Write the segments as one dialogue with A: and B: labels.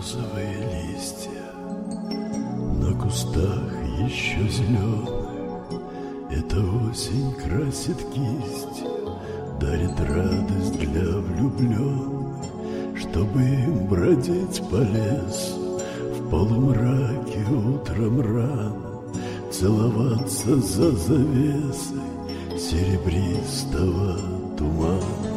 A: розовые листья на кустах еще зеленых. Эта осень красит кисть, дарит радость для влюбленных, чтобы им бродить по лесу в полумраке утром рано, целоваться за завесой серебристого тумана.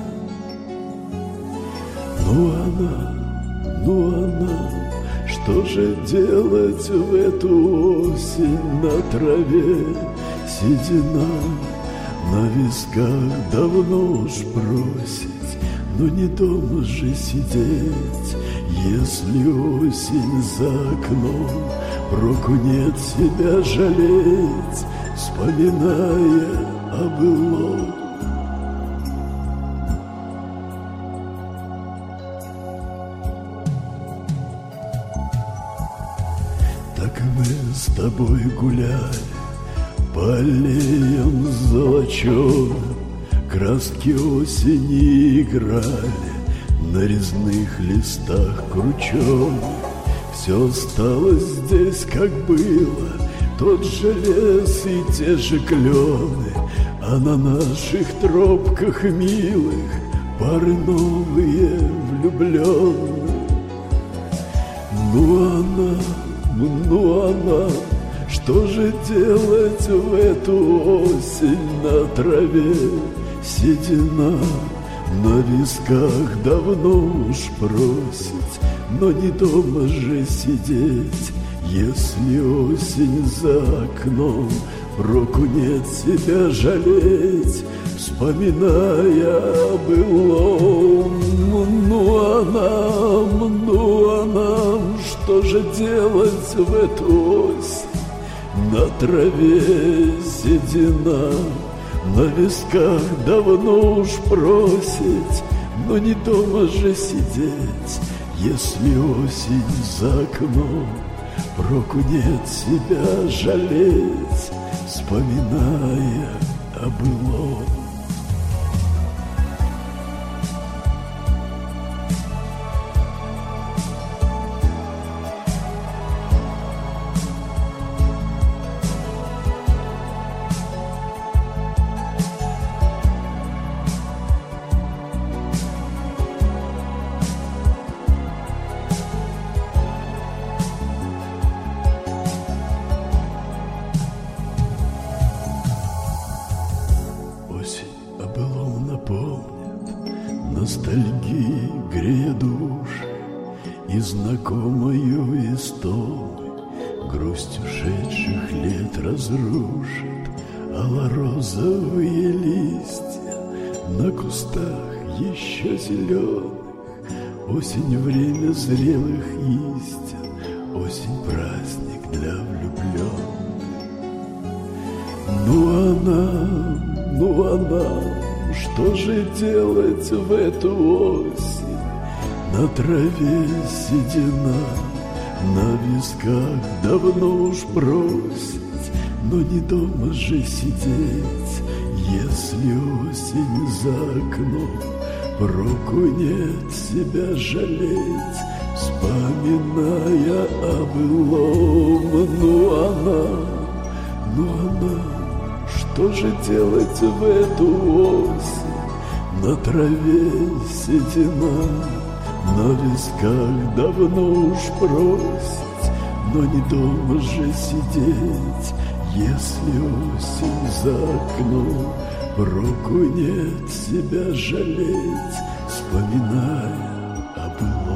A: Ну она, что же делать в эту осень на траве? Седина на висках давно уж бросить, но не дома же сидеть, если осень за окном, проку нет себя жалеть, вспоминая о былом. Так мы с тобой гуляли по аллеям золочёным, краски осени играли на резных листах кручёных. Все осталось здесь, как было, тот же лес и те же клены, а на наших тропках милых пары новые влюбленные. Ну она, что же делать в эту осень на траве? Седина на висках давно уж просить, но не дома же сидеть, если осень за окном, проку нет себя жалеть, вспоминая о былом. Ну она, что же делать в эту осень на траве? Седина на висках давно уж просить, но не дома же сидеть, если осень за окном, проку нет себя жалеть, вспоминая о былом. Осень о былом напомнит, ностальгии грея души, и знакомою истомой грусть ушедших лет разрушит алло-розовые листья на кустах еще зеленых. Осень — время зрелых истин, осень — праздник для влюбленных. Ну она, что же делать в эту осень? На траве седина, на висках давно уж бросить, но не дома же сидеть, если осень за окном, проку нет себя жалеть, вспоминая о былом. Ну она, что же делать в эту осень? На траве седина, на висках давно уж просить, но не дома же сидеть, если осень за окном, проку нет себя жалеть, вспоминая о былом.